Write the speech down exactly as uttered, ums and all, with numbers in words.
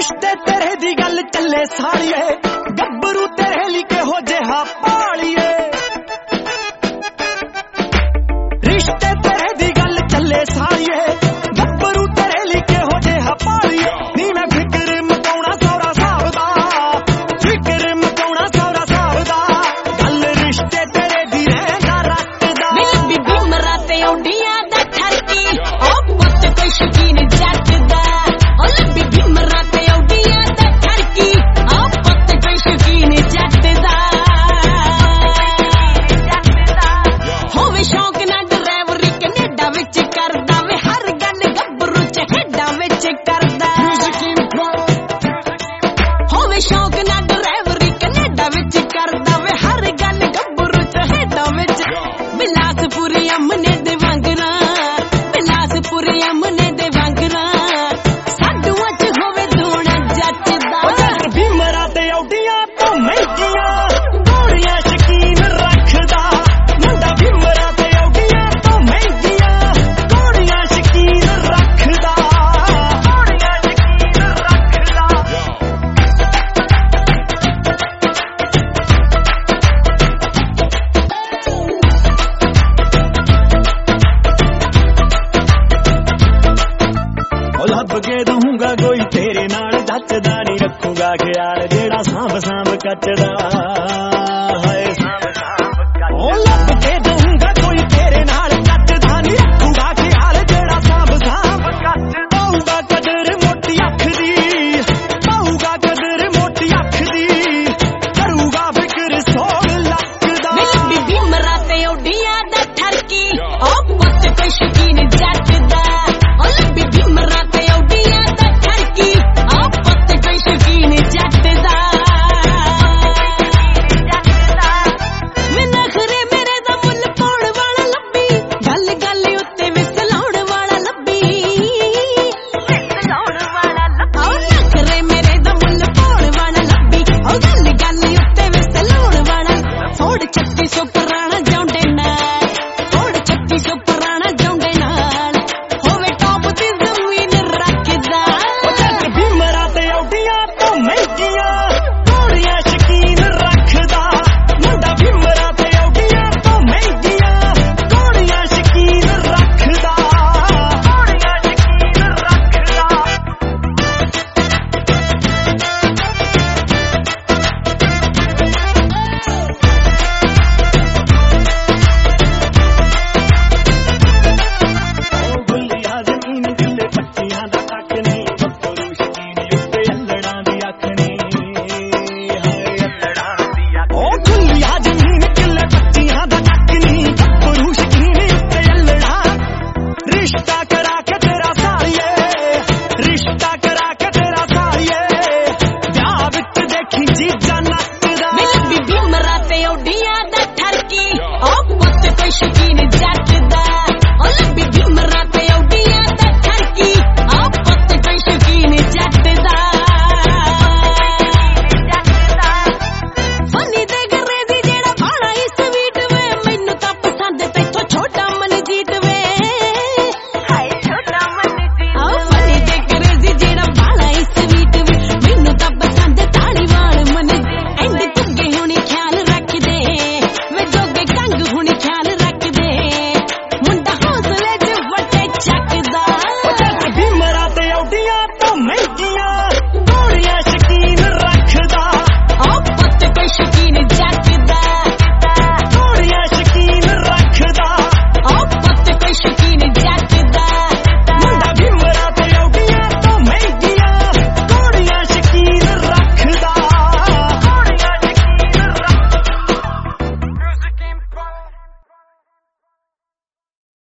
रिश्ते तेरे दी गल चले साड़िए गब्बरू तेरे ली के हो जेहा पालिए रिश्ते तेरे दी गल चले साड़िए गब्बरू तेरे ली के हो जेहा पालिए नी मैं फिक्र मकाउणा सौरा साहब दा फिक्र मकाउणा सौरा साहब दा गल रिश्ते तेरे दी रहंदा रखदा मेरी बीबी मराते उडियां दा ठरकी ओ पुੱਤ कोई शकीन जट दा ओ बीबी मराते उडियां दा ठरकी ओ पुੱਤ कोई शकीन जट दा होवे शौक ना ड्राइवरी कनेडा विच करदा वे हर गल गब्बरू च हेडां विच करदा होवे शौक ना ड्राइवरी कनेडा विच करदा वे हर गल गब्बरू च हेडां विच बिलासपुरी अमने दे वांगरा बिलासपुरी अमने दे वांगरा साडूआं च होवे धूण जट दा भी मरा ते औडियां तो महंगियां गोरियां शकीन रखदा मुंडा भी मरा ते औडियां तो महंगियां गोरियां शकीन रखदा गोरियां शकीन रखदा ओ लब के दूंगा कोई तेरे नाल जचदा नहीं रखूगा ख्याल जेड़ा सांभ सांभ कचदा हाय सांभ सांभ कचदा ओ लब के दूंगा कोई तेरे नाल जचदा नहीं रखूगा ख्याल जेड़ा सांभ सांभ कचदा पाऊगा कदर मोटी अख दी पाऊगा कदर मोटी अख दी करूगा फिक्र सौ लख दा मेरी बीबी मराते उडियां दा ठरकी ओ पुੱਤ कोई शकीन जट दा ओ बीबी मराते उडियां दा ठरकी ओ पुੱਤ कोई शकीन जट दा मैं नखरे मेरे दा मुੱਲ ਪਾਉਣ ਵਾਲਾ ਲੱਭੀ ਗੱਲ ਗੱਲ ਉੱਤੇ ਵਿਸਲਾਉਣ ਵਾਲਾ ਲੱਭੀ ਵਿਸਲਾਉਣ ਵਾਲਾ ਲੱਭੀ ਓ ਨਖਰੇ ਮੇਰੇ ਦਾ ਮੁੱਲ ਪਾਉਣ ਵਾਲਾ ਲੱਭੀ ਓ ਗੱਲ ਗੱਲ ਉੱਤੇ ਵਿਸਲਾਉਣ ਵਾਲਾ ਫੋੜ ਛੱਤੀ ਸੌ ਪੁਰਾਣਾ ਜੌਂਡੇ ਨਾਲ ਫੋੜ ਛੱਤੀ ਸੌ ਪੁਰਾਣਾ ਜੌਂਡੇ ਨਾਲ ਹੋਵੇ ਟੌਪ ਦੀ ਜ਼ਮੀਨ ਰੱਖਦਾ भी मरा ते औडियां तो महंगियां गोरियां शकीन रखदा मुंडा भी मरा ते औडियां तो महंगियां गोरियां शकीन रखदा गोरियां शकीन रखदा ओ गुलिया जमीन किले पट्टियां दा तक नहीं गब्बरू शकीन उत्ते अल्लड़ां दी आखनी हाय अल्लड़ां दी आखनी ओ गुलिया जमीन किले पट्टियां दा तक नहीं गब्बरू शकीन उत्ते अल्लड़ां रिश्ता करा के तेरा सालिए रिश्ता करा के तेरा सालिए ब्याह विच देखी जीजा